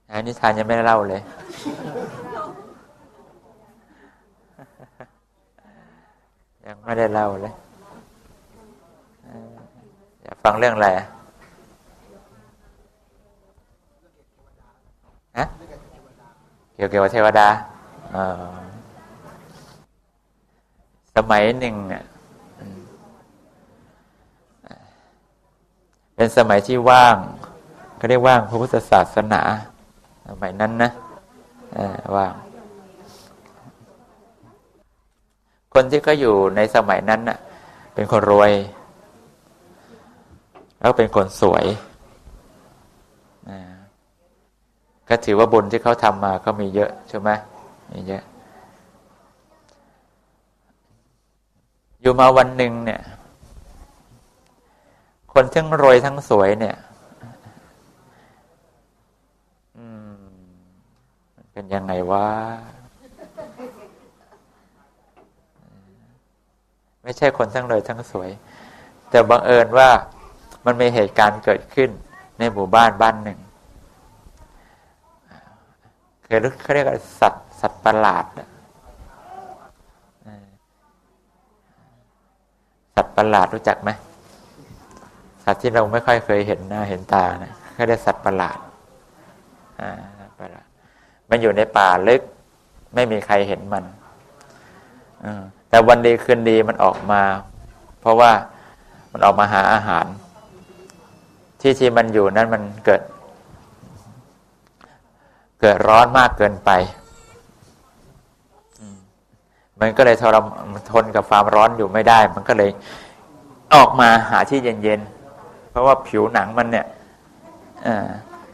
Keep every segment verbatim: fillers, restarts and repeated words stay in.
อันนี้ทานยังไม่ได้เล่าเลยยังไม่ได้เล่าเลยอยากฟังเรื่องอะไรฮะเกี่ยวกับเทวดาสมัยหนึ่งเป็นสมัยที่ว่างเขาเรียกว่างพระพุทธศาสนาสมัยนั้นนะว่างคนที่เขาอยู่ในสมัยนั้นน่ะเป็นคนรวยแล้วเป็นคนสวยก็ถือว่าบุญที่เขาทำมาก็มีเยอะใช่ไหมมีเยอะอยู่มาวันหนึ่งเนี่ยคนทั้งรวยทั้งสวยเนี่ยอืมมันเป็นยังไงวะไม่ใช่คนทั้งรวยทั้งสวยแต่บังเอิญว่ามันมีเหตุการณ์เกิดขึ้นในหมู่บ้านบ้านหนึ่งเคยรู้เขาเรียกว่าสัตว์สัตว์ประหลาดสัตว์ประหลาดรู้จักไหมสัตว์ที่เราไม่ค่อยเคยเห็นหน้าเห็นตานะเขาเรียกสัตว์ประหลาดอ่าประหลาดมันอยู่ในป่าลึกไม่มีใครเห็นมันแต่วันดีคืนดีมันออกมาเพราะว่ามันออกมาหาอาหารที่ที่มันอยู่นั้นมันเกิดเกิดร้อนมากเกินไปมันก็เลยทรมานทนกับความร้อนอยู่ไม่ได้มันก็เลยออกมาหาที่เย็นๆเพราะว่าผิวหนังมันเนี่ยเออ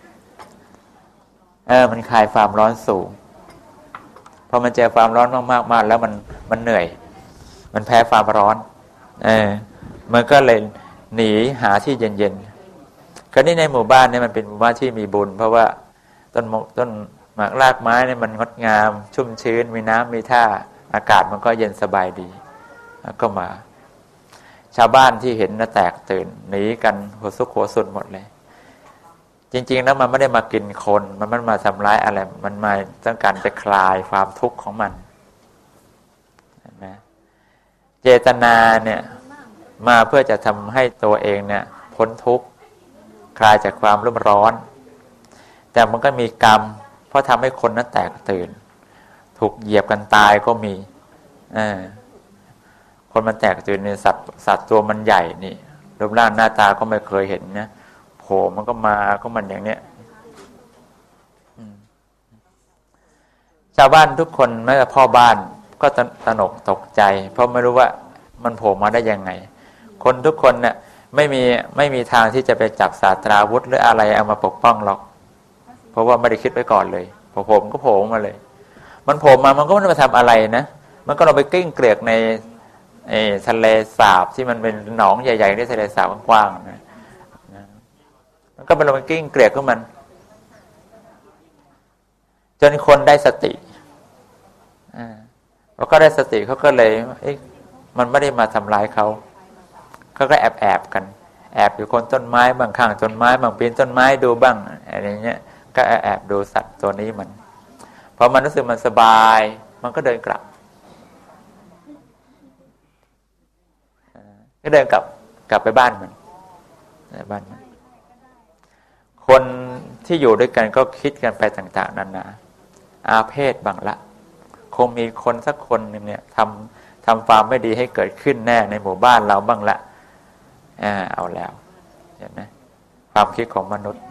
เออมันคลายความร้อนสูงพอมันเจอความร้อนมากๆมาแล้วมันมันเหนื่อยมันแพ้ความร้อนเออมันก็เลยหนีหาที่เย็นๆคราวนี้ในหมู่บ้านเนี่ยมันเป็นหมู่บ้านที่มีบุญเพราะว่าต้นต้นหมากรากไม้เนี่ยมันงดงามชุ่มชื้นมีน้ำมีท่าอากาศมันก็เย็นสบายดีแล้วก็มาชาวบ้านที่เห็นน่ะแตกตื่นหนีกันหัวซุกหัวสุนหมดเลยจริงๆแล้วมันไม่ได้มากินคนมันไม่มาทำร้ายอะไรมันมาต้องการจะคลายความทุกข์ของมันนะเจตนาเนี่ยมาเพื่อจะทำให้ตัวเองเนี่ยพ้นทุกข์คลายจากความรุ่มร้อนแต่มันก็มีกรรมเพราะทำให้คนนั้นแตกตื่นถูกเหยียบกันตายก็มีอ่าคนมันแตกตื่นในสัตว์สัตว์ตัวมันใหญ่นี่รูปร่างหน้าตาก็ไม่เคยเห็นนะโผล่มันก็มาก็มันอย่างเนี้ยชาวบ้านทุกคนแม้แต่พ่อบ้านก็ตระหนกตกใจเพราะไม่รู้ว่ามันโผล่มาได้ยังไงคนทุกคนเนี่ยไม่มีไม่มีทางที่จะไปจับศาสตราวุธหรืออะไรเอามาปกป้องหรอกเพราะว่าไม่ได้คิดไว้ก่อนเลยพอผมก็โผล่มาเลยมันโผล่มามันก็ไม่ได้มาทำอะไรนะมันก็เราไปกิ้งเกลียกในไอ้ทะเลสาบที่มันเป็นหนองใหญ่ๆในทะเลสาบกว้างๆนะมันก็ไปลงไปกิ้งเกลียกของมันจนคนได้สติอ่าพอเขาได้สติเขาก็เลยเอ๊ะมันไม่ได้มาทำร้ายเขาเขาก็แอบแอบกันแอบอยู่คนต้นไม้บางข้างต้นไม้บางปีนต้นไม้ดูบ้างอะไรเงี้ยก็แอบดูสัตว์ตัวนี้มันพอมันรู้สึกมันสบายมันก็เดินกลับก็เดินกลับกลับไปบ้านมันบ้านมันคนที่อยู่ด้วยกันก็คิดกันไปต่างๆนานาอาเพศบังละคงมีคนสักคนนึงเนี่ยทำทำความไม่ดีให้เกิดขึ้นแน่ในหมู่บ้านเราบ้างละอ่าเอาแล้วเห็นไหมความคิดของมนุษย์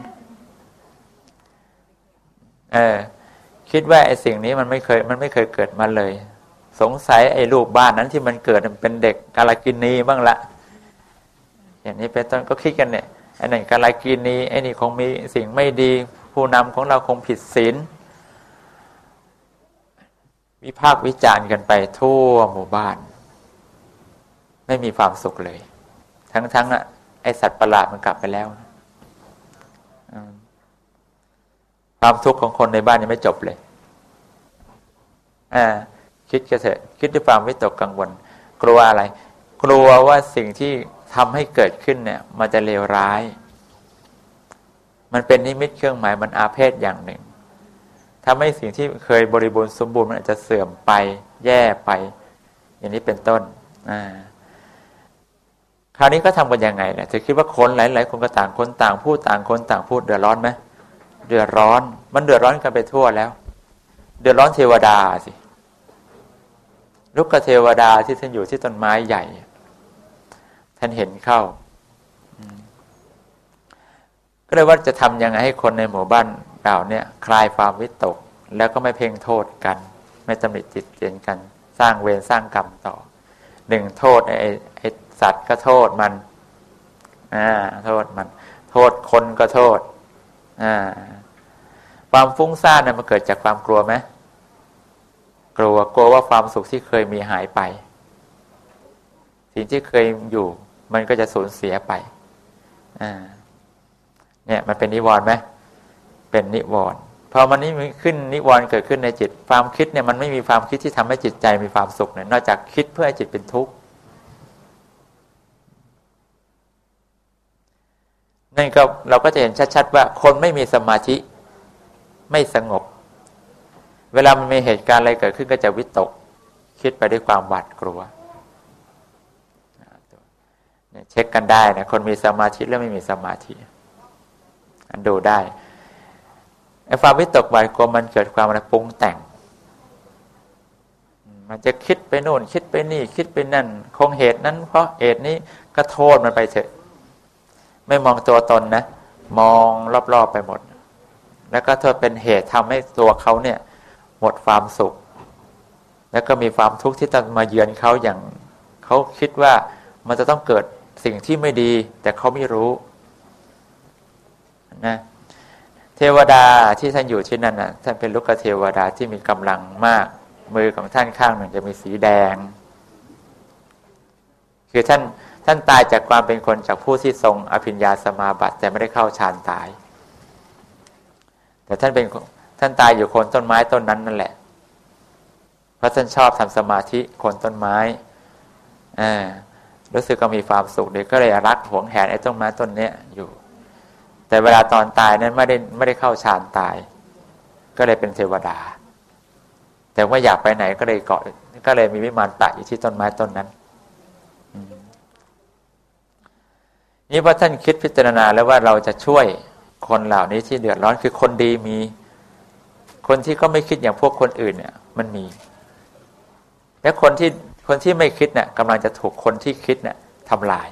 เออคิดว่าไอ้สิ่งนี้มันไม่เคยมันไม่เคยเกิดมาเลยสงสัยไอ้ลูกบ้านนั้นที่มันเกิดมันเป็นเด็กกาลกินีบ้างละอย่างนี้เป็นต้นก็คิดกันเนี่ยไอ้นั่นกาลกินีไอ้นี่คงมีสิ่งไม่ดีผู้นำของเราคงผิดศีลวิพากษ์วิจารณ์กันไปทั่วหมู่บ้านไม่มีความสุขเลยทั้งๆอ่ะไอ้สัตว์ประหลาดมันกลับไปแล้วความทุกข์ของคนในบ้านยังไม่จบเลยอ่าคิดกันเถอะคิดด้วยความวิตกกังวลกลัวอะไรกลัวว่าสิ่งที่ทำให้เกิดขึ้นเนี่ยมันจะเลวร้ายมันเป็นนิมิตเครื่องหมายมันอาเพศอย่างหนึ่งทำให้สิ่งที่เคยบริบูรณ์สมบูรณ์มันอาจจะเสื่อมไปแย่ไปอย่างนี้เป็นต้นอ่าคราวนี้ก็ทำกันยังไงเนี่ยเธอคิดว่าคนหลายๆคนก็ต่างคนต่างพูดต่างคนต่างพูดเดือดร้อนไหมเดือดร้อนมันเดือดร้อนกันไปทั่วแล้วเดือดร้อนเทวดาสิลูกกเทวดาที่ท่านอยู่ที่ต้นไม้ใหญ่ท่านเห็นเข้าก็เลยว่าจะทำยังไงให้คนในหมู่บ้านเราเนี่ยคลายความวิตกแล้วก็ไม่เพ่งโทษกันไม่ตำหนิติเตียนกันสร้างเวรสร้างกรรมต่อหนึ่งโทษไอ้ไอ้สัตว์ก็โทษมันอ่าโทษมันโทษคนก็โทษอ่าความฟุ้งซ่านเนี่ยมันเกิดจากความกลัวไหมกลัวกลัวว่าความสุขที่เคยมีหายไปสิ่งที่เคยอยู่มันก็จะสูญเสียไปอ่าเนี่ยมันเป็นนิวรณ์ไหมเป็นนิวรณ์พอมันนี้มีขึ้นนิวรณ์เกิดขึ้นในจิตความคิดเนี่ยมันไม่มีความคิดที่ทำให้จิตใจมีความสุขเนี่ยนอกจากคิดเพื่อให้จิตเป็นทุกข์นั่นก็เราก็จะเห็นชัดๆว่าคนไม่มีสมาธิไม่สงบเวลามันมีเหตุการณ์อะไรเกิดขึ้นก็จะวิตกคิดไปด้วยความหวาดกลัวเช็คกันได้นะคนมีสมาธิและไม่มีสมาธิดูได้ไอ้ความวิตกหวาดกลัวมันเกิดความอะไรปรุงแต่งมันจะคิดไปโน่นคิดไปนี่คิดไปนั่นคงเหตุนั้นเพราะเหตุนี้ก็โทษมันไปเถอะไม่มองตัวตนนะมองรอบๆไปหมดแล้วก็โทษเป็นเหตุทำให้ตัวเขาเนี่ยหมดความสุขแล้วก็มีความทุกข์ที่จะมาเยือนเขาอย่างเขาคิดว่ามันจะต้องเกิดสิ่งที่ไม่ดีแต่เขาไม่รู้นะเทวดาที่ท่านอยู่ที่นั่นน่ะท่านเป็นลูกเทวดาที่มีกำลังมากมือของท่านข้างหนึ่งจะมีสีแดงคือท่านท่านตายจากความเป็นคนจากผู้ที่ทรงอภิญญาสมาบัติแต่ไม่ได้เข้าฌานตายแต่ท่านเป็นท่านตายอยู่โคนต้นไม้ต้นนั้นนั่นแหละเพราะท่านชอบทำสมาธิโคนต้นไม้อ่ารู้สึกก็มีความสุขดีก็เลยรักหวงแหนไอ้ต้นไม้ต้นเนี้ยอยู่แต่เวลาตอนตายนั้นไม่ได้ไม่ได้เข้าฌานตายก็เลยเป็นเทวดาแต่ว่าอยากไปไหนก็เลยเกาะก็เลยมีวิมานตะอยู่ที่ต้นไม้ต้นนั้นนี่พอท่านคิดพิจารณาแล้วว่าเราจะช่วยคนเหล่านี้ที่เดือดร้อนคือคนดีมีคนที่ก็ไม่คิดอย่างพวกคนอื่นเนี่ยมันมีและคนที่คนที่ไม่คิดเนี่ยกำลังจะถูกคนที่คิดเนี่ยทำลาย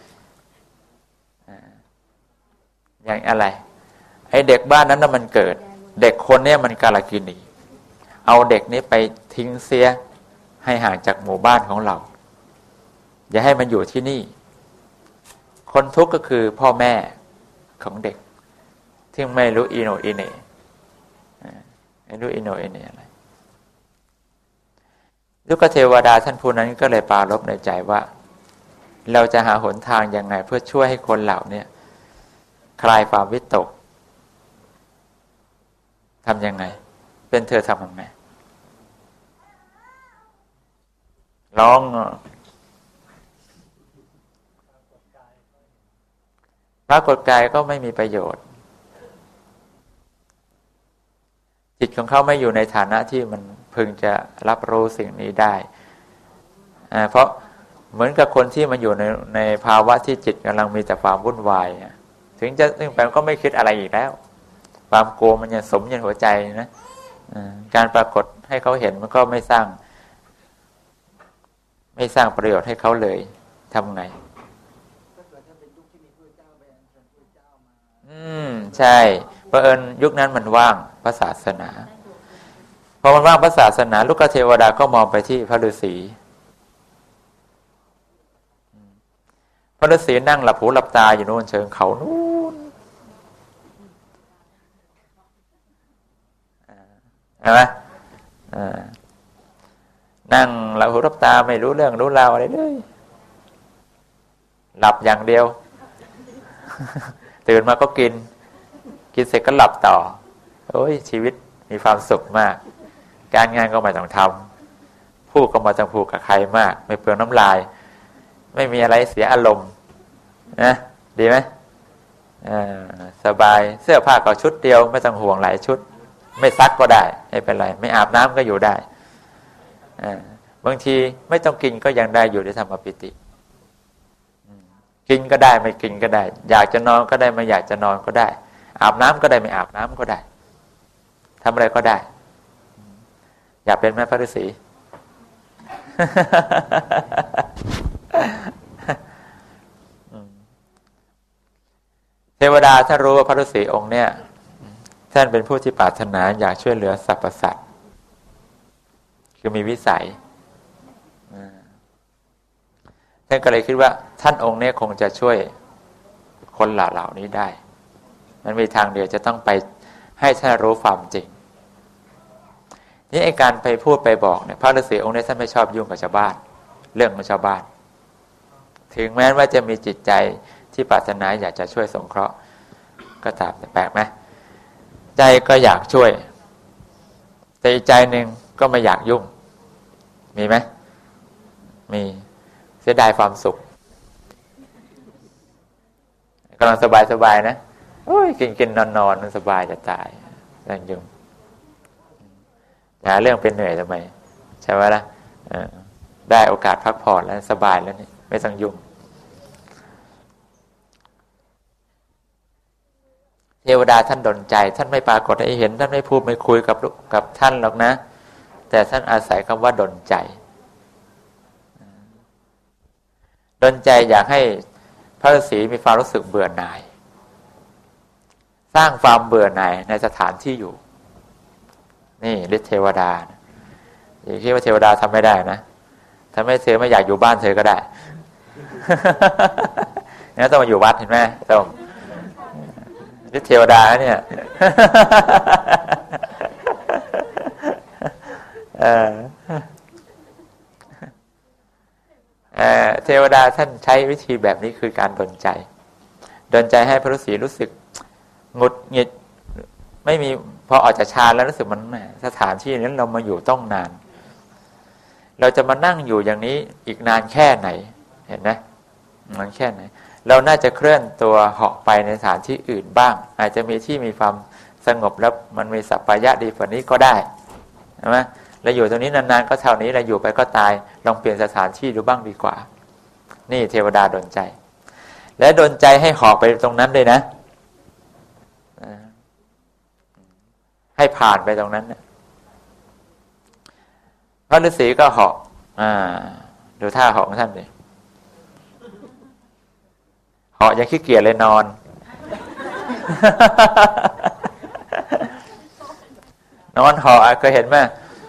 อย่างอะไรไอ้เด็กบ้านนั้นน่ะมันเกิดเด็กคนเนี้ยมันกาลกิณีเอาเด็กนี้ไปทิ้งเสียให้ห่างจากหมู่บ้านของเราอย่าให้มันอยู่ที่นี่คนทุกข์ก็คือพ่อแม่ของเด็กที่ไม่รู้อีโนอีเน่ไม่รู้อีโนอีเน่อะไรลูกเทวดาท่านผู้นั้นก็เลยปรารภในใจว่าเราจะหาหนทางยังไงเพื่อช่วยให้คนเหล่านี้คลายความวิตกทำยังไงเป็นเธอทำยังไงร้องปรากฏกายก็ไม่มีประโยชน์จิตของเขาไม่อยู่ในฐานะที่มันพึงจะรับรู้สิ่งนี้ได้เพราะเหมือนกับคนที่มันอยู่ในในภาวะที่จิตกำลังมีแต่ความวุ่นวายถึงจะถึงไปก็ไม่คิดอะไรอีกแล้วความกลัวมันยังสมอยู่ในหัวใจนะการปรากฏให้เขาเห็นมันก็ไม่สร้างไม่สร้างประโยชน์ให้เขาเลยทำไงอืมใช่เผอิญยุคนั้นมันว่างพระศาสนาพอมันว่างพระศาสนาลูกเทวดาก็มองไปที่พระฤาษีพระฤาษีนั่งหลับหูหลับตาอยู่โน่นเชิงเขานู่นเห็นไหมนั่งหลับหูหลับตาไม่รู้เรื่องรู้ราวอะไรเลยหลับอย่างเดียวตื่นมาก็กินกินเสร็จก็หลับต่อโอ้ยชีวิตมีความสุขมากการงานก็ไม่ต้องทำพูดก็ไม่ต้องพูดกับใครมากไม่เปลืองน้ำลายไม่มีอะไรเสียอารมณ์นะดีไหมสบายเสื้อผ้าก็ชุดเดียวไม่ต้องห่วงหลายชุดไม่ซักก็ได้ไม่เป็นไรไม่อาบน้ำก็อยู่ได้บางทีไม่ต้องกินก็ยังได้อยู่ในธรรมปิติกินก็ได้ไม่กินก็ได้อยากจะนอนก็ได้ไม่อยากจะนอนก็ได้อาบน้ำก็ได้ไม่อาบน้ำก็ได้ทำอะไรก็ได้อยากเป็นแม่พระฤาษี เทวดาถ้ารู้ว่าพระฤาษีองค์เนี่ยท่านเป็นผู้ที่ปรารถนาอยากช่วยเหลือสรรพสัตว์คือมีวิสัยท่านก็เลยคิดว่าท่านองค์นี้คงจะช่วยคนเหล่านี้ได้มันมีทางเดียวจะต้องไปให้ท่านรู้ความจริงนี่ไอ้การไปพูดไปบอกเนี่ยพระฤาษีองค์นี้ท่านไม่ชอบยุ่งกับชาวบ้านเรื่องของชาวบ้านถึงแม้ว่าจะมีจิตใจที่ปรารถนาอยากจะช่วยสงเคราะห์ก็ตามแต่แปลกไหมใจก็อยากช่วยแต่อีกใจหนึ่งก็ไม่อยากยุ่งมีไหมมีเสียดายความสุขกำลังสบายๆนะโอ้ยกินๆนอนๆมันสบายจะตายแรงยุ่งหาเรื่องเป็นเหนื่อยทำไมใช่ไหมล่ะได้โอกาสพักผ่อนแล้วสบายแล้วนี่ไม่ต้องยุ่งเทวดาท่านดลใจท่านไม่ปรากฏให้เห็นท่านไม่พูดไม่คุยกับกับท่านหรอกนะแต่ท่านอาศัยคำว่าดลใจดลใจอยากให้พระฤาษีมีความรู้สึกเบื่อหน่ายสร้างความเบื่อหน่ายในสถานที่อยู่นี่ฤทธิเทวดาอย่าคิดว่าเทวดาทำไม่ได้นะถ้าไม่เธอไม่อยากอยู่บ้านเธอก็ได้ งั้นต้องมาอยู่วัดเห็นไหมต้องฤทธิเทวดาเนี่ยเออเออเทวดาท่านใช้วิธีแบบนี้คือการดลใจดลใจให้พระฤาษีรู้สึกหงุดหงิดไม่มีพอออกจากฌานแล้วรู้สึกมันแหมสถานที่นั้นเรามาอยู่ต้องนานเราจะมานั่งอยู่อย่างนี้อีกนานแค่ไหนเห็นไหมมันแค่ไหนเราน่าจะเคลื่อนตัวเหาะไปในสถานที่อื่นบ้างอาจจะมีที่มีความสงบแล้วมันมีสัปปายะดีกว่านี้ก็ได้ใช่ไหมเราอยู่ตรงนี้นานๆก็เท่านี้เราอยู่ไปก็ตายลองเปลี่ยนสถานที่ดูบ้างดีกว่านี่เทวดาดลใจและดลใจให้เหาะไปตรงนั้นเลยนะให้ผ่านไปตรงนั้นนะพระฤาษีก็เหาะอ่าดูท่าเหาะของท่านเลยเหาะยังขี้เกียจเลยนอน นอนเหาะเคยเห็นไหม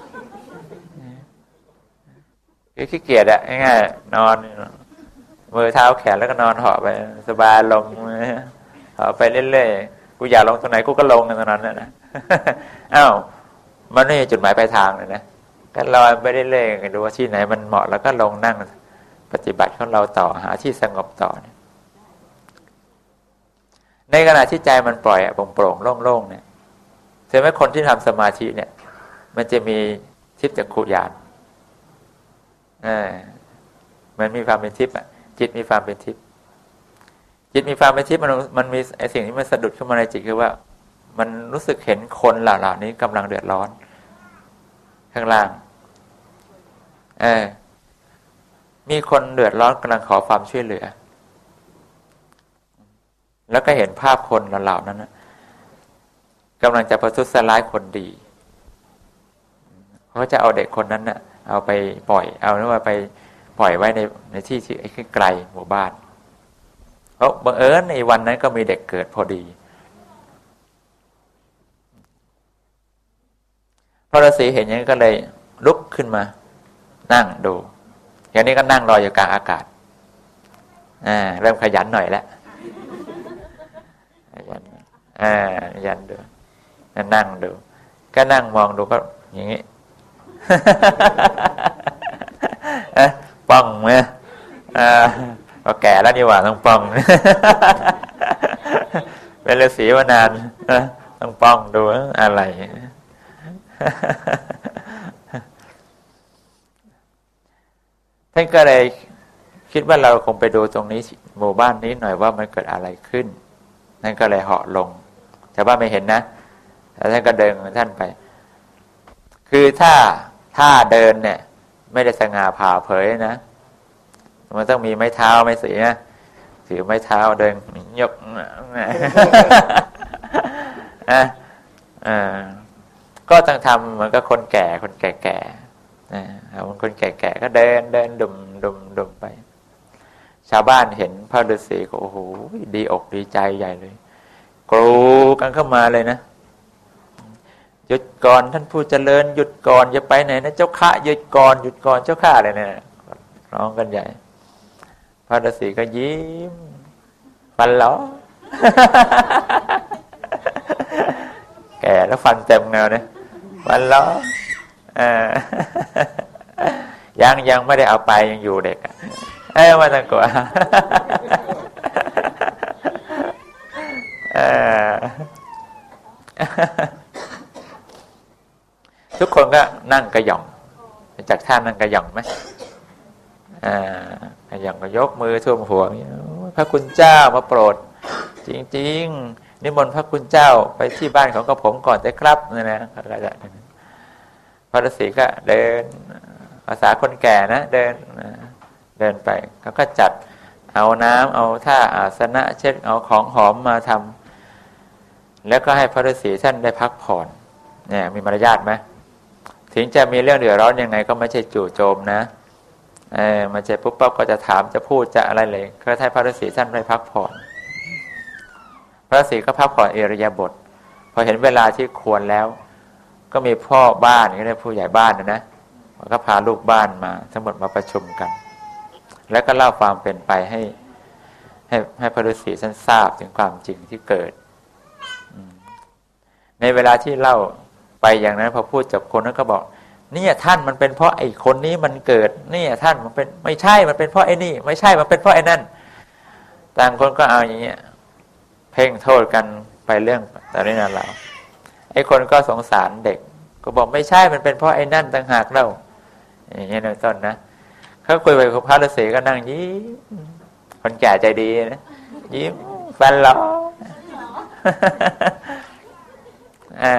ขี้เกียจอะง่ายๆนอนมือเท้าแขนแล้วก็นอนเหาะไปสบายลงเหาะไปเรื่อยๆกูอยากลงตรงไหนกูก็ลงตรงนั้นนะ อ้าวมันไม่มีจุดหมายปลายทางเลยนะก็ลอยไปเรื่อยๆดูว่าที่ไหนมันเหมาะแล้วก็ลงนั่งปฏิบัติของเราต่อหาที่สงบต่อในขณะที่ใจมันปล่อยโปร่งๆโล่งๆเนี่ยถึงแม้คนที่ทำสมาธิเนี่ยมันจะมีทิพย์จักขุญาณอ่ามันมีความเป็นทิพย์อ่ะจิตมีความเป็นทิพย์จิตมีความเป็นทิพย์มันมันมีไอ้สิ่งที่มันสะดุดขึ้นมาในจิตคือว่ามันรู้สึกเห็นคนเหล่านี้กำลังเดือดร้อนข้างล่างเออมีคนเดือดร้อนกำลังขอความช่วยเหลือแล้วก็เห็นภาพคนเหล่านั้นนะกำลังจะประทุษร้ายคนดีเขาจะเอาเด็กคนนั้นนะ่ะเอาไปปล่อยเอาหรือว่าไปปล่อยไว้ในในที่ที่ไกลหมู่บ้านเพราะบังเอิญในวันนั้นก็มีเด็กเกิดพอดีพระฤาษีเห็นอย่างนี้ก็เลยลุกขึ้นมานั่งดูอย่างนี้ก็นั่งรออยู่กลางอากาศอ่าเริ่มขยันหน่อยแล้วขยันอ่าขยันดูนั่งดูก็นั่งมองดูก็อย่างนี้ป้องไหมอ่าก็แก่แล้วนี่หว่าต้องป้องเป็นฤาษีมานานต้องป้องดูอะไรท่านก็เลยคิดว่าเราคงไปดูตรงนี้หมู่บ้านนี้หน่อยว่ามันเกิดอะไรขึ้นท่านก็เลยเหาะลงชาวบ้านไม่เห็นนะแล้วท่านก็เดินของท่านไปคือถ้าถ้าเดินเนี่ยไม่ได้สง่าผ่าเผยนะมันต้องมีไม้เท้าไม้สีนะถือไม้เท้าเดินยกอ่ะอ่าก็ต้องทำเหมือนกับคนแก่คนแก่ๆนะคนแก่ๆก็เดินเดินดุมดุมดุมไปชาวบ้านเห็นพระฤาษีก็โอ้โหดีอกดีใจใหญ่เลยกรูกันเข้ามาเลยนะหยุดก่อนท่านผู้เจริญหยุดก่อนอย่าไปไหนนะเจ้าข้าหยุดก่อนหยุดก่อนเจ้าข้าเลยเนี่ยร้องกันใหญ่พระฤาษีก็ยิ้มฟันหลอ แก่แล้วฟันเต็มเงาเนี่ยฟันหลอยังยังไม่ได้เอาไปยังอยู่เด็กอ่ะเอ้ยมาตั้งกว่าทุกคนก็นั่งกระหย่อมจากท่านั่งกระหย่อมไหมอ่ากระหย่อมก็ยกมือท่วมหัวพระคุณเจ้ามาโปรดจริงๆนิมนต์พระคุณเจ้าไปที่บ้านของกระผมก่อนได้ครับนี่นะพระฤาษีก็เดินภาษาคนแก่นะเดินเดินไปเขาก็จัดเอาน้ำเอาท่าอาสนะเช็ดเอาของหอมมาทำแล้วก็ให้พระฤาษีท่านได้พักผ่อนเนี่ยมีมารยาทไหมถึงจะมีเรื่องเดือดร้อนยังไงก็ไม่ใช่จู่โจมนะเออมันจะปุ๊บปั๊บก็จะถามจะพูดจะอะไรเลยก็ให้พระฤาษีท่านได้พักผ่อนพระฤาษีก็พักผ่อนอิริยาบถพอเห็นเวลาที่ควรแล้วก็มีพ่อบ้านก็เรียกผู้ใหญ่บ้านนะนะก็พาลูกบ้านมาทั้งหมดมาประชุมกันแล้วก็เล่าความเป็นไปให้ให้ให้พระฤาษีท่านทราบถึงความจริงที่เกิดในเวลาที่เล่าไปอย่างนั้นพอพูดจบคนนั้นก็บอกเนี่ยท่านมันเป็นเพราะไอ้คนนี้มันเกิดเนี่ยท่านมันเป็นไม่ใช่มันเป็นเพราะไอ้นี่ไม่ใช่มันเป็นเพราะไอ้นั่นต่างคนก็เอาอย่างเงี้ยเพ่งโทษกันไปเรื่องแต่นี่นั่นเราไอ้คนก็สงสารเด็กก็บอกไม่ใช่มันเป็นเพราะไอ้นั่นต่างหากเราอย่างเงี้ยในต้นนะเขาคุยไปกับพระฤาษีก็นั่งยิ้มคนแก่ใจดีนะยิ้มฟันหล่ออ่า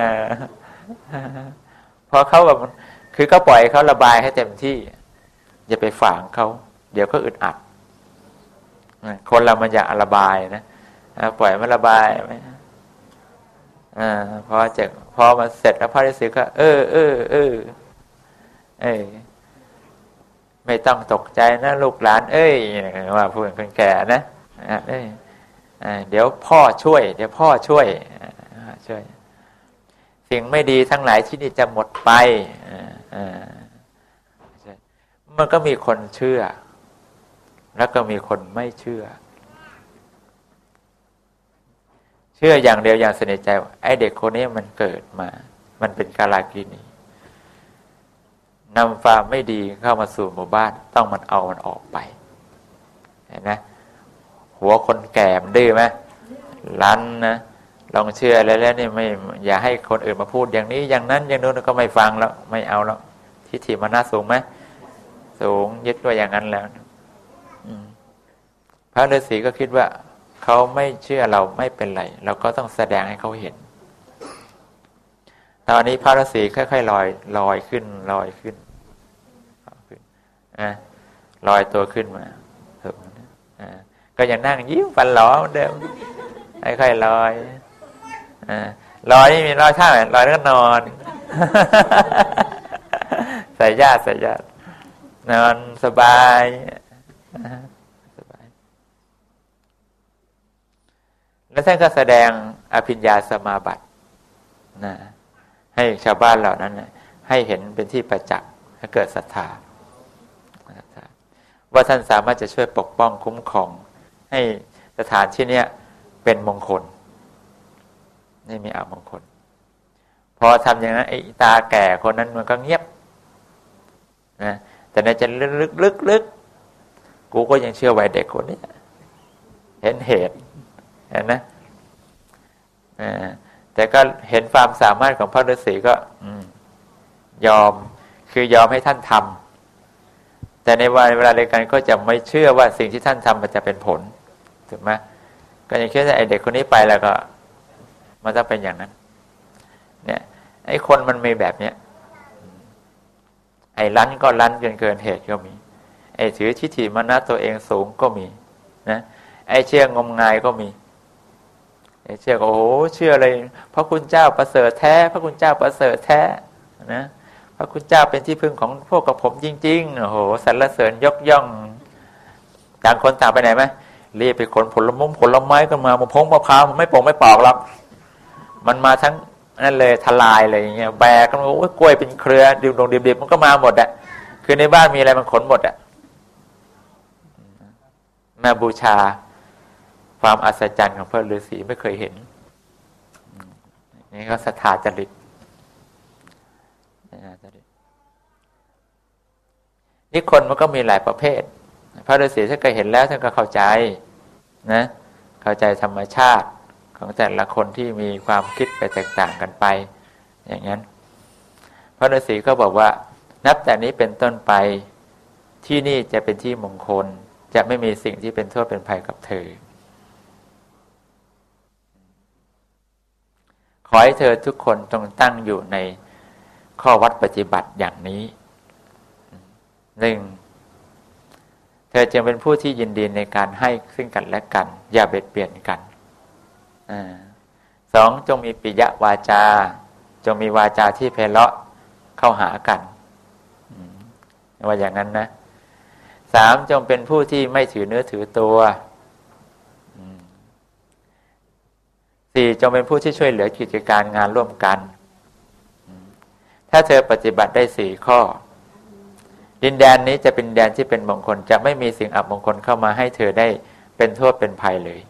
พอเขาแบบคือก็ปล่อยเขาระบายให้เต็มที่อย่าไปฝังเขาเดี๋ยวก็อึดอัดคนเรามันอยากระบายนะปล่อยมันระบายไหมอ่าพอจะพอมาเสร็จแล้วพระฤาษีก็เออเออเออเออไม่ต้องตกใจนะลูกหลานเอ้ยว่าพูดกับคนแก่นะเอ้ยเดี๋ยวพ่อช่วยเดี๋ยวพ่อช่วยช่วยสิ่งไม่ดีทั้งหลายที่นี่จะหมดไปมันก็มีคนเชื่อแล้วก็มีคนไม่เชื่อเชื่ออย่างเดียวอย่างสนิทใจไอ้เด็กคนนี้มันเกิดมามันเป็นกาลกิณีนำความไม่ดีเข้ามาสู่หมู่บ้านต้องมันเอามันออกไปเห็นไหมหัวคนแก่มันดื้อไหมรั้นนะลองเชื่อแล้วแล้วนี่ไม่อย่าให้คนอื่นมาพูดอย่างนี้อย่างนั้นอย่างนู้นก็ไม่ฟังแล้วไม่เอาแล้วทิฏฐิมานะสูงไหมสูงยึดว่าอย่างนั้นแล้วพระฤาษีก็คิดว่าเขาไม่เชื่อเราไม่เป็นไรเราก็ต้องแสดงให้เขาเห็นตอนนี้พระฤาษีค่อยๆลอยลอยขึ้นลอยขึ้นนะลอยตัวขึ้นมาก็ยังนั่งยิ้มฟันหลอเหมือนเดิมค่อยๆลอยลอยไม่มีลอยท่าไหนลอยแล้วก็นอนใส่ญาติใส่ญาตินอนสบายสบายแล้วท่านก็แสดงอภิญญาสมาบัตินะให้ชาวบ้านเหล่านั้นให้เห็นเป็นที่ประจักษ์ให้เกิดศรัทธาว่าท่านสามารถจะช่วยปกป้องคุ้มครองให้สถานที่นี้เป็นมงคลไม่มีอมงคลพอทำอย่างนั้นไอ้ตาแก่คนนั้นมันก็เงียบนะแต่ในใจลึกๆๆกูก็ยังเชื่อไว้เด็กคนนี้เห็นเหตุเห็นนะแต่ก็เห็นความสามารถของพระฤาษีก็ยอมคือยอมให้ท่านทำแต่ในเวลาเดียวกันก็จะไม่เชื่อว่าสิ่งที่ท่านทำมันจะเป็นผลถูกไหมก็ยังคิดว่าไอ้เด็กคนนี้ไปแล้วก็มันจะเป็นอย่างนั้นไอ้คนมันมีแบบเนี้ยไอ้รั้นก็รั้นจนเกินเหตุก็มีไอ้ถือทิฏฐิมานะตัวเองสูงก็มีนะไอ้เชื่องมงายก็มีไอ้เชื่อโอ้โหเชื่อเลยพระคุณเจ้าประเสริฐแท้พระคุณเจ้าประเสริฐแท้นะพระคุณเจ้าเป็นที่พึ่งของพวกกับผมจริงๆโอ้โหสรรเสริญยกย่องต่างคนต่างไปไหนไหมรีบไปขนผลไม้ผลไม้กันมามาพงมะพร้าวไม่ปองไม่ปอกหรอกมันมาทั้งนั่นเลยทลายเลยอย่างเงี้ยแบกกันโอ้ยกล้วยเป็นเครือดิบดงดิบๆมันก็มาหมดอ่ะคือในบ้านมีอะไรมันขนหมดอ่ะแม่บูชาความอัศจรรย์ของพระฤาษีไม่เคยเห็นนี่ก็ศรัทธาจริตนี่คนมันก็มีหลายประเภทพระฤาษีท่านก็เห็นแล้วท่านก็เข้าใจนะเข้าใจธรรมชาติของแต่ละคนที่มีความคิดไปแตกต่างกันไปอย่างนั้นพระฤาษีก็บอกว่านับแต่นี้เป็นต้นไปที่นี่จะเป็นที่มงคลจะไม่มีสิ่งที่เป็นโทษเป็นภัยกับเธอขอให้เธอทุกคนจงตั้งอยู่ในข้อวัดปฏิบัติอย่างนี้หนึ่งเธอจึงเป็นผู้ที่ยินดีในการให้ซึ่งกันและกันอย่าเบียดเบียนกันสองจงมีปิยวาจาจงมีวาจาที่ไพเราะเข้าหากันว่าอย่างนั้นนะสามจงเป็นผู้ที่ไม่ถือเนื้อถือตัวสี่จงเป็นผู้ที่ช่วยเหลือกิจการงานร่วมกันถ้าเธอปฏิบัติได้สี่ข้อดินแดนนี้จะเป็นแดนที่เป็นมงคลจะไม่มีสิ่งอับมงคลเข้ามาให้เธอได้เป็นโทษเป็นภัยเลย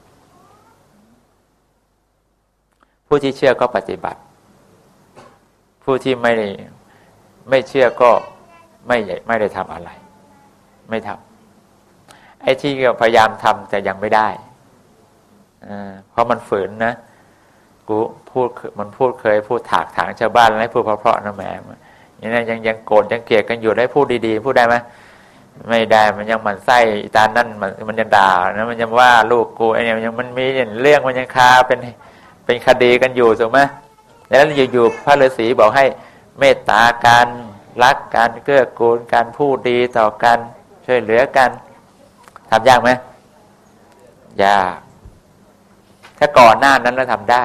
ผู้ที่เชื่อก็ปฏิบัติผู้ที่ไม่ได้ไม่เชื่อก็ไม่ไม่ได้ทำอะไรไม่ทำไอ้ที่พยายามทำแต่ยังไม่ได้เพราะมันฝืนนะกูพูดมันพูดเคยพูดถากถางชาวบ้านแล้วให้พูดเพราะๆนะแหมอย่างนั้นยังยังโกรธยังเกลียดกันอยู่ได้พูดดีๆพูดได้ไหมไม่ได้มันยังหมั่นไส้ตานั่นมันมันยังด่านะมันยังว่าลูกกูไอ้เนี่ยยังมันมีเรื่องมันยังคาเป็นเป็นคดีกันอยู่ถูกไหมแล้วอยู่ๆพระฤาษีบอกให้เมตตากันรักกันเกื้อกูลกันพูดดีต่อกันช่วยเหลือกันทำยากไหมยากถ้าก่อนหน้านั้นเราทำได้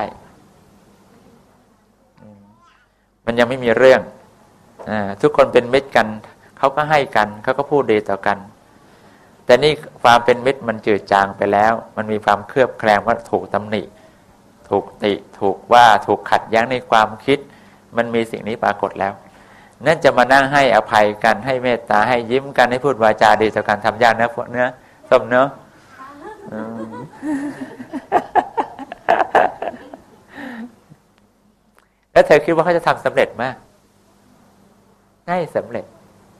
มันยังไม่มีเรื่องทุกคนเป็นมิตรกันเขาก็ให้กันเขาก็พูดดีต่อกันแต่นี่ความเป็นมิตรมันจืดจางไปแล้วมันมีความเคลือบแคลงว่าถูกตำหนิถูกติถูกว่าถูกขัดแย้งในความคิดมันมีสิ่งนี้ปรากฏแล้วนั่นจะมานั่งให้อภัยกันให้เมตตาให้ยิ้มกันให้พูดวาจาดีต่อกันทำยากนะพวกเนื้อส้มเนื้อแล้วเธอคิดว่าเขาจะทำสำเร็จไหมง่ายสำเร็จ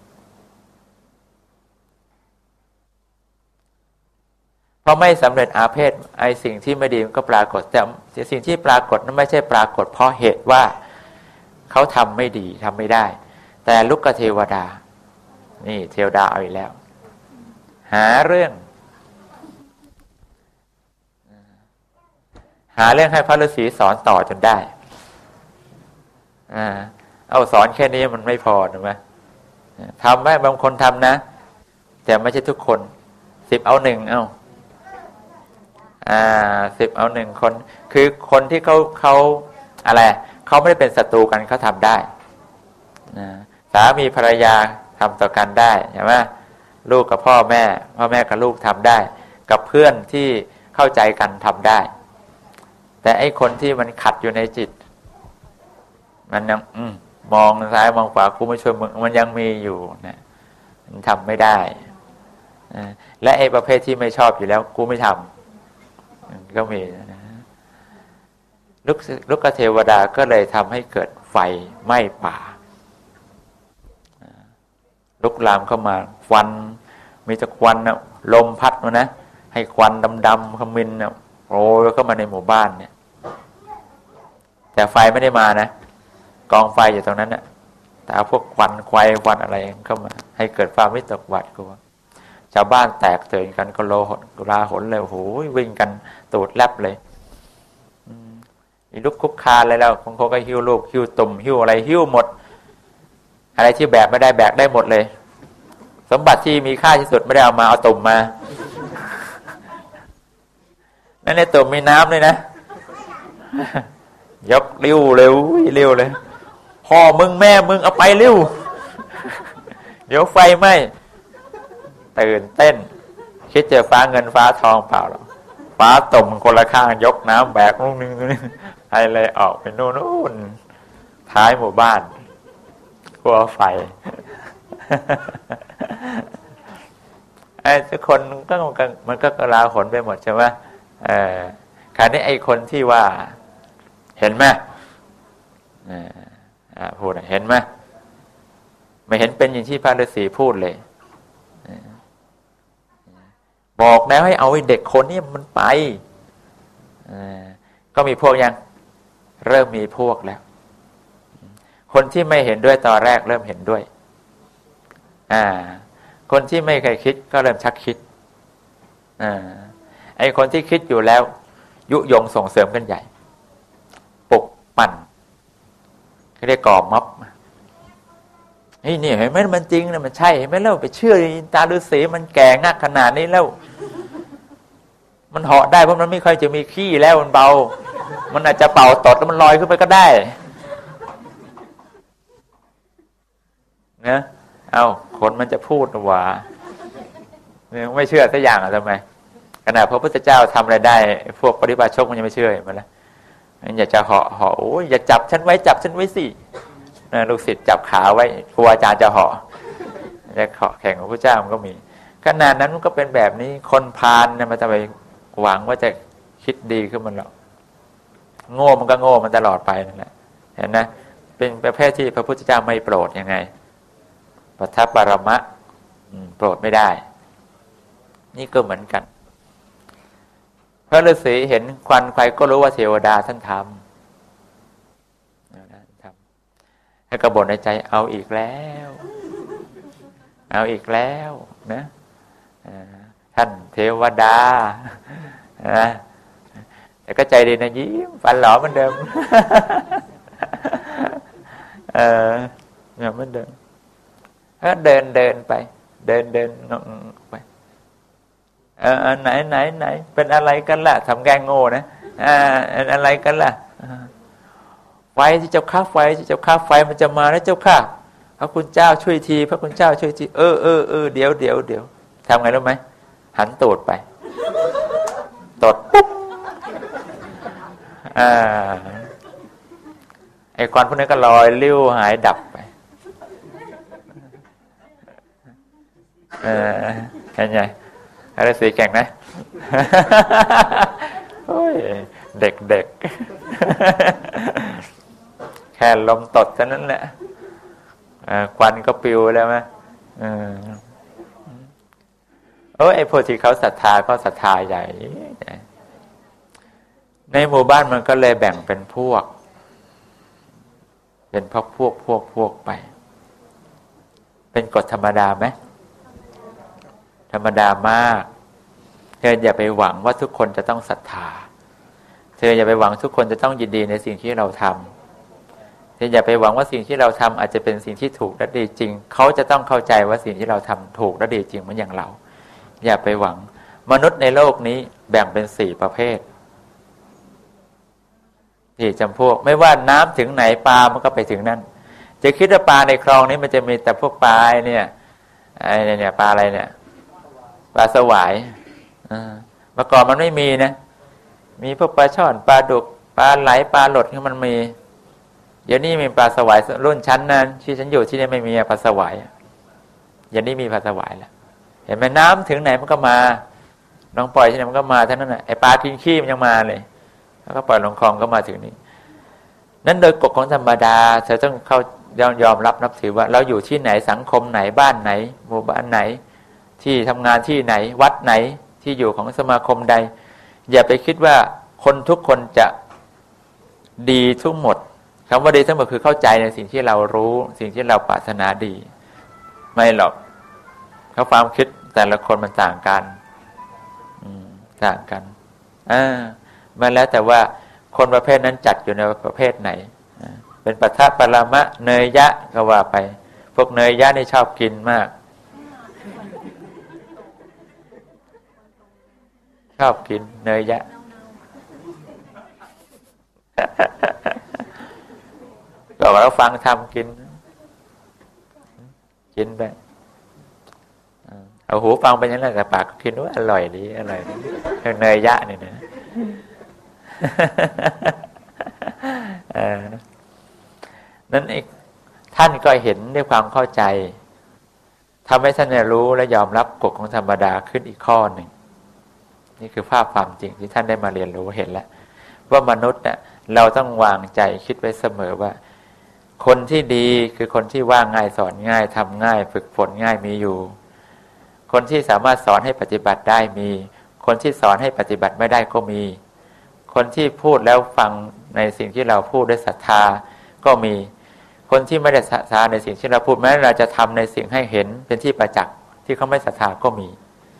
พอไม่สำเร็จอาเพศไอสิ่งที่ไม่ดีมันก็ปรากฏแต่สิ่งที่ปรากฏนั้นไม่ใช่ปรากฏเพราะเหตุว่าเขาทำไม่ดีทำไม่ได้แต่ลุกเทวดานี่เทวดาเอาอีกแล้วหาเรื่องหาเรื่องให้พระฤาษีสอนต่อจนได้อ่าเอาสอนแค่นี้มันไม่พอถูกไหมทำไหมบางคนทำนะแต่ไม่ใช่ทุกคนสิบเอาหนึ่งเอาอ่าสิบเอาหนึ่งคนคือคนที่เขาเขาอะไรเขาไม่ได้เป็นศัตรูกันเขาทำได้นะสามีภรรยาทำต่อกันได้ใช่ไหมลูกกับพ่อแม่พ่อแม่กับลูกทำได้กับเพื่อนที่เข้าใจกันทำได้แต่ไอ้คนที่มันขัดอยู่ในจิตมันยังอืมมองซ้ายมองขวากูไม่ช่วยมึงมันยังมีอยู่นะมันทำไม่ได้และไอ้ประเภทที่ไม่ชอบอยู่แล้วกูไม่ทำก็มีนะลุกลุกเทวดาก็เลยทำให้เกิดไฟไหม้ป่าลุกลามเข้ามาควันมีแต่ควันนะลมพัดมานะให้ควันดำๆขมิ้นนะโอ้ยเข้ามาในหมู่บ้านเนี่ยแต่ไฟไม่ได้มานะกองไฟอยู่ตรงนั้นน่ะแต่เอาพวกควันควายควันอะไรเข้ามาให้เกิดความวิตกหวาดกลัวชาวบ้านแตกตื่นกันก็โลหนกลาหนเลยโอ้โหวิ่งกันตูดแลบเลยลุกคุกคานอะไรแล้วบางคนก็หิ้วลูกหิ้วตุ่มหิ้วอะไรหิ้วหมดอะไรที่แบกไม่ได้แบกได้หมดเลยสมบัติที่มีค่าที่สุดไม่ได้เอามาเอาตุ่มมานั่นในตุ่มมีน้ำเลยนะยกเร็วเร็วเร็วเลยพ่อมึงแม่มึงเอาไปเร็วเดี๋ยวไฟไหม้ตื่นเต้นคิดเจอฟ้าเงินฟ้าทองเปล่าหรอกฟ้าตุ่มคนละข้างยกน้ำแบกลูกนึงให้เลยออกไปโน่นท้ายหมู่บ้านกลัวไฟไอ้ทุกคนก็มันก็กระลาหนไปหมดใช่ไหมเออคราวนี้ไอ้คนที่ว่าเห็นไหมอ่าพูดเห็นไหมไม่เห็นเป็นอย่างที่พระฤาษีพูดเลยบอกแล้วให้เอาไอ้เด็กคนนี้มันไปก็มีพวกยังเริ่มมีพวกแล้วคนที่ไม่เห็นด้วยตอนแรกเริ่มเห็นด้วยอ่าคนที่ไม่เคยคิดก็เริ่มชักคิดอ่าไอ้คนที่คิดอยู่แล้วยุยงส่งเสริมกันใหญ่ปลุกปั่นเขาเรียกก่อม็อบเฮ้ยนี่เห็นไหมมันจริงนะมันใช่เห็นไหมแล้วไปเชื่อตาฤาษีมันแก่งักขนาดนี้แล้วมันเหาะได้เพราะมันไม่ค่อยจะมีขี้แล้วมันเบามันอาจจะเป่าตดแล้วมันลอยขึ้นไปก็ได้นะเอาคนมันจะพูดว่าเนี่ยไม่เชื่อสักอย่างอ่ะทำไมขณะพระพุทธเจ้าทำอะไรได้พวกปฏิบัติชกมันยังไม่เชื่อมันละอยากจะเหาะเหาะโอ้ยอย่าจับฉันไว้จับฉันไว้สิลูกศิษย์จับขาไว้ครูอาจารย์จะเหาะจะเหาะแข่งของพระเจ้ามันก็มีขนาดนั้นมันก็เป็นแบบนี้คนพาลเนี่ยมันจะไปหวังว่าจะคิดดีขึ้นมันหรอกโง่มันก็โง่มันตลอดไปนั่นแหละเห็นนะเป็นประเภทที่พระพุทธเจ้าไม่โปรดยังไงปัทภปรมะโปรดไม่ได้นี่ก็เหมือนกันพระฤาษีเห็นควันไฟก็รู้ว่าเทวดาท่านทำให้กระบ่นในใจเอาอีกแล้วเอาอีกแล้วนะท่านเทวดานะแต่ก็ใจดีนะยิ้มฟันหล่อเหมือนเดิมเออเนี่ยเหมือนเดิมก็เดินเดินไปเดินเดินไปเออไหนไหนไหนเป็นอะไรกันล่ะทำแกงโง่นะอ่าอะไรกันล่ะไฟที่เจ้าข้าไฟที่เจ้าข้าไฟมันจะมาแล้วเจ้าข้าพระคุณเจ้าช่วยทีพระคุณเจ้าช่วยทีเออเออเออเดี๋ยวเดี๋ยวเดี๋ยวทำไงรู้ไหมหันตูดไปตดปุ๊บอ่าไอ้ควันพวกนั้นก็ลอยลิ้วหายดับไปเออเห็นไงอะไรสีแข่งนะโอ้ยเด็กเด็กแค่ลมตดเท่านั้นแหละควันก็ปิวแล้วไหมเออโอ้ไอ้พวกที่เขาศรัทธาก็ศรัทธาใหญ่ในหมู่บ้านมันก็เลยแบ่งเป็นพวกเป็นพวกพวกพวกพวกไปเป็นกฎธรรมดาไหมธรรมดามากเธออย่าไปหวังว่าทุกคนจะต้องศรัทธาเธออย่าไปหวังทุกคนจะต้องยินดีในสิ่งที่เราทำเธออย่าไปหวังว่าสิ่งที่เราทำอาจจะเป็นสิ่งที่ถูกและดีจริงเขาจะต้องเข้าใจว่าสิ่งที่เราทำถูกและดีจริงเหมือนอย่างเราอย่าไปหวังมนุษย์ในโลกนี้แบ่งเป็นสี่ประเภทที่จำพวกไม่ว่าน้ำถึงไหนปลามันก็ไปถึงนั่นจะคิดว่าปลาในคลองนี้มันจะมีแต่พวกปลาเนี่ยไอ้เนี่ยปลาอะไรเนี่ยปลาสวายเมื่อก่อนมันไม่มีนะมีพวกปลาช่อนปลาดุกปลาไหลปลาหลดที่มันมีเดี๋ยวนี้มีปลาสวายรุ่นชั้นนั้นที่ฉันอยู่ที่นี่ไม่มีปลาสวายเดี๋ยวนี้มีปลาสวายแล้วเห็นไหมน้ำถึงไหนมันก็มาน้องปล่อยที่ไหนมันก็มาเท่านั้นน่ะไอ้ปลากินขี้มันยังมาเลยแล้วก็ปล่อยลงคลองก็มาถึงนี่นั้นโดยกฎของธรรมดาเธอต้องเข้ายอมรับนับถือว่าเราอยู่ที่ไหนสังคมไหนบ้านไหนหมู่บ้านไหนที่ทำงานที่ไหนวัดไหนที่อยู่ของสมาคมใดอย่าไปคิดว่าคนทุกคนจะดีทุกหมดคำว่าดีทั้งหมดคือเข้าใจในสิ่งที่เรารู้สิ่งที่เราปรารถนาดีไม่หรอกเขาความคิดแต่ละคนมันต่างกันต่างกันอ่ามันแล้วแต่ว่าคนประเภทนั้นจัดอยู่ในประเภทไหนเป็นปัทภปรามะเนยยะก็ว่าไปพวกเนยยะนี่ชอบกินมากชอบกินเนยยะก็เราฟังทำกินกินไปเอาหูฟังไปอย่างนั้นแต่ปากก็คิดว่าอร่อยดีอร่อยดีเนยยะนี่นะนั่นเองท่านก็เห็นด้วยความเข้าใจทำให้ท่านรู้และยอมรับกฎของธรรมดาขึ้นอีกข้อหนึ่งนี่คือภาพความจริงที่ท่านได้มาเรียนรู้เห็นแล้วว่ามนุษย์เนี่ยเราต้องวางใจคิดไว้เสมอว่าคนที่ดีคือคนที่ว่าง่ายสอนง่ายทำง่ายฝึกฝนง่ายมีอยู่คนที่สามารถสอนให้ปฏิบัติได้มีคนที่สอนให้ปฏิบัติไม่ได้ก็มีคนที่พูดแล้วฟังในสิ่งที่เราพูดด้วยศรัทธาก็มีคนที่ไม่ได้ศรัทธาในสิ่งที่เราพูดแม้เราจะทำในสิ่งให้เห็นเป็นที่ประจักษ์ที่เขาไม่ศรัทธาก็มี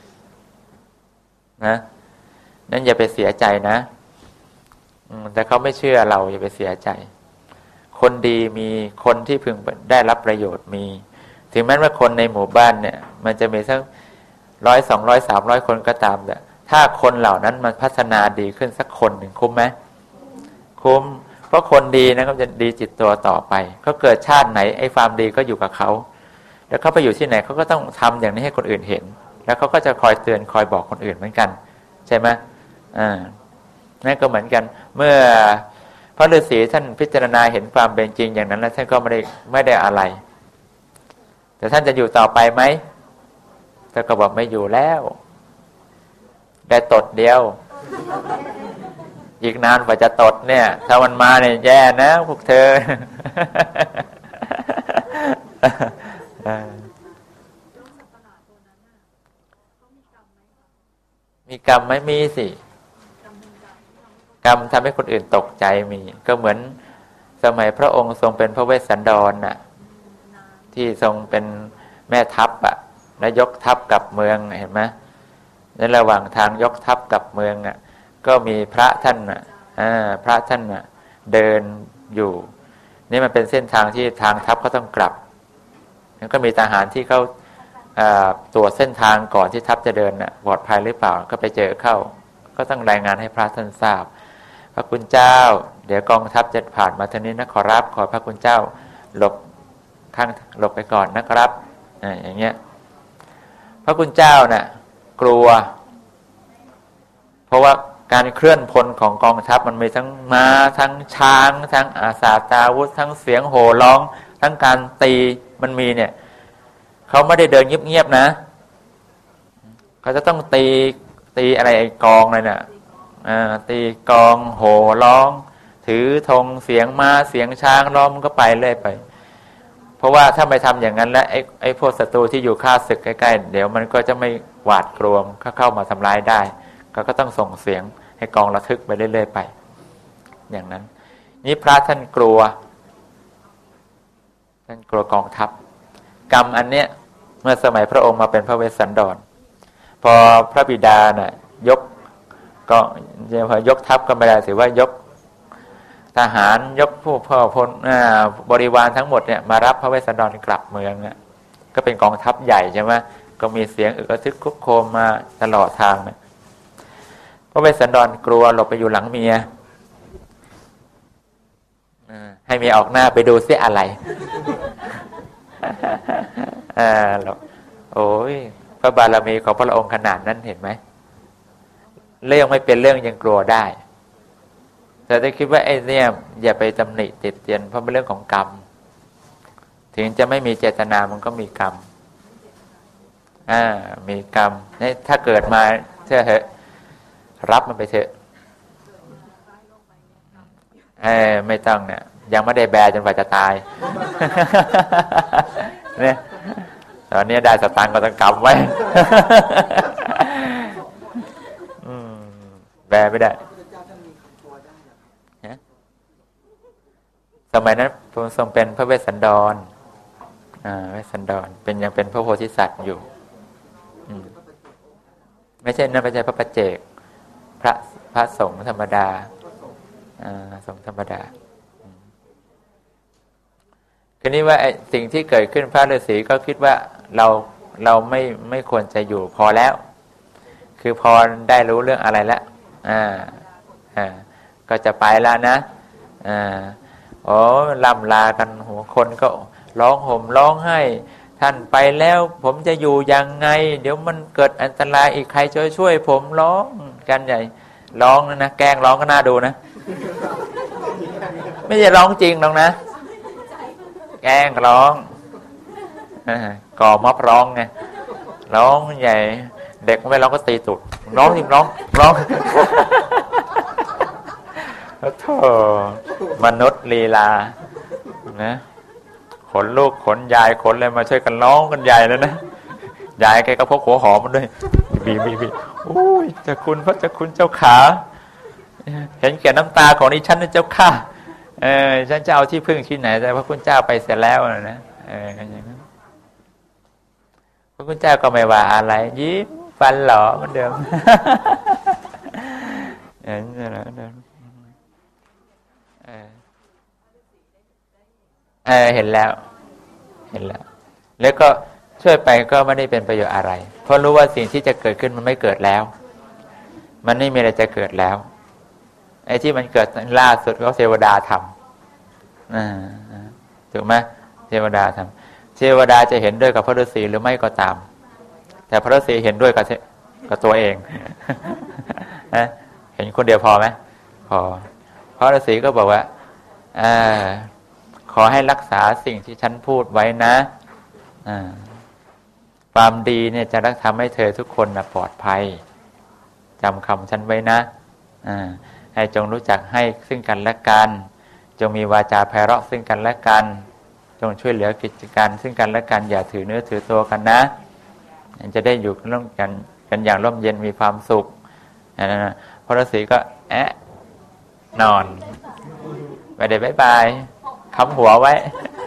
นะนั้นอย่าไปเสียใจนะแต่เขาไม่เชื่อเราอย่าไปเสียใจคนดีมีคนที่พึงได้รับประโยชน์มีถึงแม้ว่าคนในหมู่บ้านเนี่ยมันจะมีสักร้อยสองร้อยสามร้อยคนก็ตามแต่ถ้าคนเหล่านั้นมันพัฒนาดีขึ้นสักคนหนึ่งคุ้มไหมคุ้มเพราะคนดีนะก็จะดีจิตตัวต่อไปเขาเกิดชาติไหนไอ้ความดีก็อยู่กับเขาแล้วเขาไปอยู่ที่ไหนเขาก็ต้องทำอย่างนี้ให้คนอื่นเห็นแล้วเขาก็จะคอยเตือนคอยบอกคนอื่นเหมือนกันใช่ไหมอ่านั่นก็เหมือนกันเมื่อพระฤาษีท่านพิจารณาเห็นความเป็นจริงอย่างนั้นแล้วท่านก็ไม่ได้ไม่ได้อะไรแต่ท่านจะอยู่ต่อไปไหมท่านก็บอกไม่อยู่แล้วได้ตดเดียวอีกนานกว่าจะตดเนี่ยถ้ามันมาเนี่ยแย่นะพวกเธอ มีกรรมไหมมีสิกรรมทำให้คนอื่นตกใจมีก็เหมือนสมัยพระองค์ทรงเป็นพระเวสสันดรน่ะที่ทรงเป็นแม่ทัพอ่ะแล้วยกทัพกลับเมืองเห็นไหมในระหว่างทางยกทัพกลับเมืองอ่ะก็มีพระท่านอ่ะพระท่านอ่ะเดินอยู่นี่มันเป็นเส้นทางที่ทางทัพก็ต้องกลับแล้วก็มีทหารที่เขาตรวจเส้นทางก่อนที่ทัพจะเดินน่ะปลอดภัยหรือเปล่าก็ไปเจอเข้าก็ต้องรายงานให้พระท่านทราบพระคุณเจ้าเดี๋ยวกองทัพจะผ่านมาทางนี้นะขอรับขอพระคุณเจ้าหลบข้างหลบไปก่อนนะครับอย่างเงี้ยพระคุณเจ้าน่ะกลัวเพราะว่าการเคลื่อนพลของกองทัพมันมีทั้งม้าทั้งช้างทั้งอาสาตาวุธทั้งเสียงโห่ร้องทั้งการตีมันมีเนี่ยเขาไม่ได้เดินเงียบๆนะเขาจะต้องตีตีอะไรไอ้กองเลยน่ะตีกองโห่ร้องถือธงเสียงม้าเสียงช้างร้องมันก็ไปเรื่อยไปเพราะว่าถ้าไม่ทำอย่างนั้นแล้วไอ้ไอ้พวกศัตรูที่อยู่ข้าศึกใกล้ๆเดี๋ยวมันก็จะไม่หวาดกลัวเข้าเข้ามาทำร้ายได้ก็ก็ต้องส่งเสียงให้กองระทึกไปเรื่อยๆไปอย่างนั้นนี่พระท่านกลัวท่านกลัวกองทัพกรรมอันเนี้ยเมื่อสมัยพระองค์มาเป็นพระเวสสันดรพอพระบิดาน่ะยกก็พอยกทัพก็ไม่ได้ถือว่ายกทหารยกผู้พ่อพลบริวารทั้งหมดเนี่ยมารับพระเวสสันดรกลับเมืองเนี่ยก็เป็นกองทัพใหญ่ใช่ไหมก็มีเสียงอึกระทึกคุกโคมมาตลอดทางเนี่ยพระเวสสันดรกลัวหลบไปอยู่หลังเมียให้เมียออกหน้าไปดูซิอะไรอ่าหรอกโอ้ยพระบารมีของพระองค์ขนาดนั้นเห็นไหมเรื่องไม่เป็นเรื่องยังกลัวได้แต่ถ้าคิดว่าไอ้เนี่ยอย่าไปตำหนิติดเตียนเพราะเป็นเรื่องของกรรมถึงจะไม่มีเจตนามันก็มีกรรมอ่ามีกรรมนี่ถ้าเกิดมาเชื่อเถอะรับมันไปเถอะเออไม่ต้องเนี่ยยังไม่ได้แบจนกว่าจะตายเนี่ยตอนนี้ได้สตางค์ก็ต้องกำไว้แบไม่ได้สมัยนั้นพระองค์ทรงเป็นพระเวสสันดรอ่าเวสสันดรเป็นยังเป็นพระโพธิสัตว์อยู่ไม่ใช่นั่นไม่ใช่พระปัจเจกพระพระสงฆ์ธรรมดาทรงธรรมดาทีนี้ว่าไอ้สิ่งที่เกิดขึ้นพระฤาษีก็คิดว่าเราเราไม่ไม่ควรจะอยู่พอแล้วคือพอได้รู้เรื่องอะไรแล้วอ่าอ่าก็จะไปแล้วนะอ่าโอ้ล่ำลากันหัวคนก็ร้องห่มร้องไห้ท่านไปแล้วผมจะอยู่ยังไงเดี๋ยวมันเกิดอันตรายอีกใครช่วยช่วยผมร้องกันใหญ่ร้องนะนะแกล้งร้องก็น่าดูนะไม่ใช่ร้องจริงหรอกนะแกล้งร้องก่อม็อบร้องไงร้องใหญ่เด็กไม่ร้องก็ตีตุดร้องจริงร้องร้องโธ่มนุษย์ลีลานะขนลูกขนยายขนอะไรมาช่วยกันร้องกันใหญ่เลยนะยายแกก็พกหัวหอมมันด้วยบีบีบีโอ้ยเจ้าคุณพระเจ้าคุณเจ้าขาเห็นแก่น้ำตาของดิฉันนะเจ้าข้าเออฉันจะเอาที่พึ่งที่ไหนแต่พระคุณเจ้าไปเสร็จแล้วนะเอออย่างนั้นพระคุณเจ้าก็ไม่ว่าอะไรยิ้มฟันหล่อเหมือนเดิมเห็นแล้วเดิมเออเออเห็นแล้วเห็นแล้วแล้วก็ช่วยไปก็ไม่ได้เป็นประโยชน์อะไรเพราะรู้ว่าสิ่งที่จะเกิดขึ้นมันไม่เกิดแล้วมันไม่มีอะไรจะเกิดแล้วไอ้ที่มันเกิดล่าสุดก็เทวดาทำอ่าถูกไหมเทวดาทำเทวดาจะเห็นด้วยกับพระฤาษีหรือไม่ก็ตามแต่พระฤาษีเห็นด้วยกับกับตัวเองนะเห็นคนเดียวพอไหมพอพระฤาษีก็บอกว่าอ่าขอให้รักษาสิ่งที่ฉันพูดไว้นะอ่าความดีเนี่ยจะรักทำให้เธอทุกคนนะปลอดภัยจำคำฉันไว้นะอ่าให้จงรู้จักให้ซึ่งกันและกันจงมีวาจาไพเราะซึ่งกันและกันจงช่วยเหลือกิจการซึ่งกันและกันอย่าถือเนื้อถือตัวกันนะจะได้อยู่ร่วมกันกันอย่างร่มเย็นมีความสุขนะพระฤาษีก็แอะนอนไปเดี๋ยวบ๊ายบายคำหัวไว้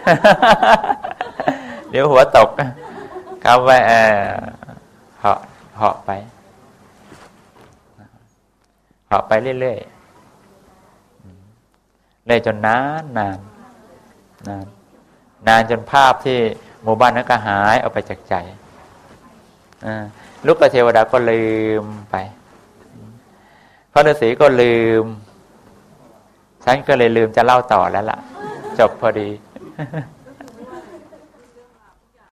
เดี๋ยวหัวตกคำไว้เออเหาะเหาะไปเหาะไปเรื่อยๆเลยจนนานนานนานนานจนภาพที่หมู่บ้านนั้นก็หายออกไปจากใจลูกเทวดาก็ลืมไปพระฤาษีก็ลืมฉันก็เลยลืมจะเล่าต่อแล้วล่ะจบพอดี